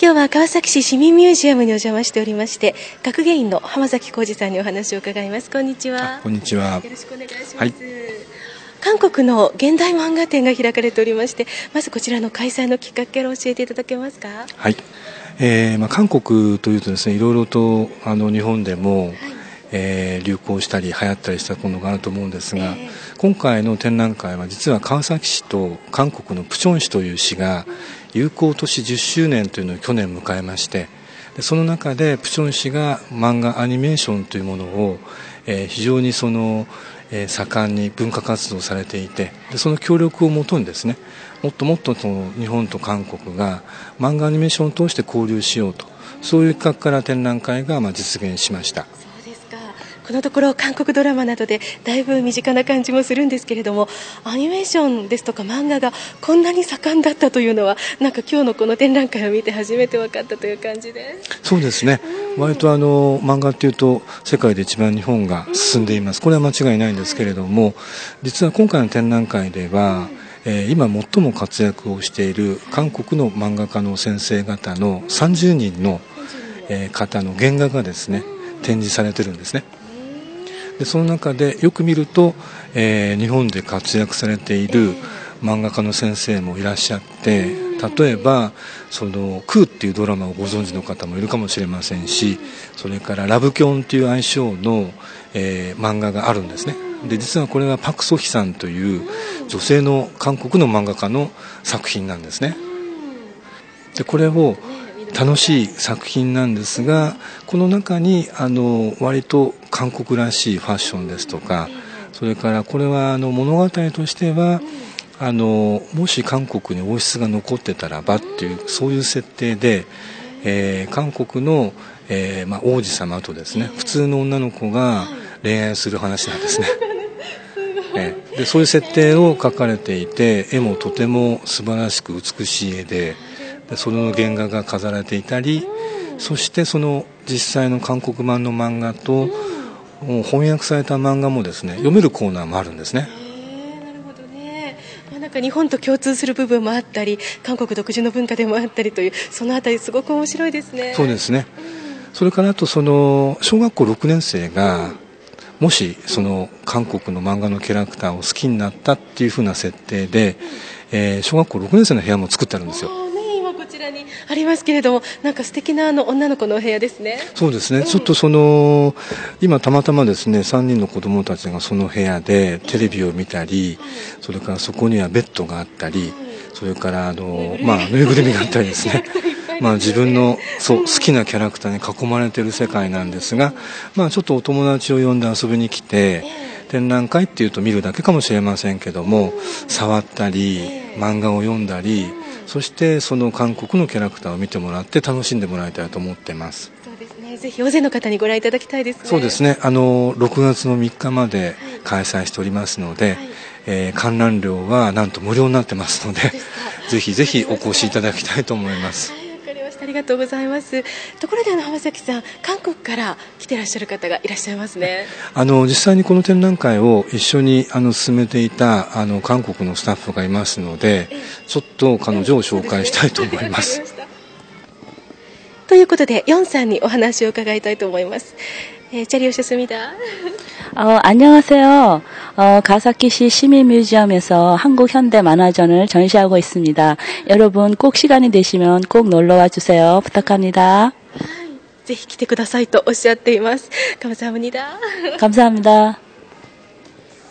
今日は川崎市市民ミュージアムにお邪魔しておりまして、学芸員の浜崎浩二さんにお話を伺います。こんにちは。 こんにちは。 よろしくお願いします。はい、韓国の現代漫画展が開かれておりまして、まずこちらの開催のきっかけを教えていただけますか。 はい、韓国というとですね、いろいろと日本でも、流行したり流行ったりしたものがあると思うんですが、今回の展覧会は実は川崎市と韓国のプチョン市という市が友好都市10周年というのを去年迎えまして、でその中でプチョン市が漫画アニメーションというものを、非常に盛んに文化活動されていて、でその協力をもとにですね、もっともっと日本と韓国が漫画アニメーションを通して交流しようと、そういう企画から展覧会が実現しました。 このところ韓国ドラマなどでだいぶ身近な感じもするんですけれども、アニメーションですとか漫画がこんなに盛んだったというのは、なんか今日のこの展覧会を見て初めて分かったという感じです。 そうですね、割と漫画っていうと世界で一番日本が進んでいます。これは間違いないんですけれども、実は今回の展覧会では、今最も活躍をしている韓国の漫画家の先生方の30人の方の原画がですね、展示されてるんですね。でその中でよく見ると、日本で活躍されている漫画家の先生もいらっしゃって、例えばクーっていうドラマをご存知の方もいるかもしれませんし、それからラブキョンという愛称の、漫画があるんですね。で実はこれはパク・ソヒさんという女性の韓国の漫画家の作品なんですね。でこれを楽しい作品なんですが、この中に割と韓国らしいファッションですとか、それからこれは物語としてはもし韓国に王室が残ってたらばっていう、そういう設定で、韓国の、王子様とですね、普通の女の子が恋愛する話なんですね。でそういう設定を描かれていて、絵もとても素晴らしく美しい絵で、その原画が飾られていたり、そしてその実際の韓国版の漫画と翻訳された漫画もですね、読めるコーナーもあるんですね。 なるほどね。なんか日本と共通する部分もあったり、韓国独自の文化でもあったりという、そのあたりすごく面白いですね。 そうですね。それからあと小学校6年生がもし韓国の漫画のキャラクターを好きになったっていう風な設定で、小学校6年生の部屋も作ってあるんですよ。 今こちらにありますけれども、なんか素敵な女の子のお部屋ですね。 そうですね、ちょっと今たまたまですね、3人の子供たちがその部屋でテレビを見たり、それからそこにはベッドがあったり、それからぬいぐるみがあったりですね自分の好きなキャラクターに囲まれている世界なんですが、ちょっとお友達を呼んで遊びに来て、展覧会っていうと見るだけかもしれませんけども、触ったり漫画を読んだり、そしてその韓国のキャラクターを見てもらって楽しんでもらいたいと思っています。 そうですね、ぜひ大勢の方にご覧いただきたいですね。 そうですね、6月の3日まで開催しておりますので、観覧料はなんと無料になってますので、ぜひぜひお越しいただきたいと思います。 ありがとうございます。ところで浜崎さん、韓国から来ていらっしゃる方がいらっしゃいますね。 実際にこの展覧会を一緒に進めていた韓国のスタッフがいますので、ちょっと彼女を紹介したいと思います。 ということでヨンさんにお話を伺いたいと思います。자리오셨습니다. 안녕하세요. 가사키시 시민뮤지엄에서 한국 현대 만화전을 전시하고 있습니다. 여러분 꼭 시간이 되시면 꼭 놀러와 주세요. 부탁합니다. ぜひ来てくださいとおっしゃっています。감사합니다. 감사합니다.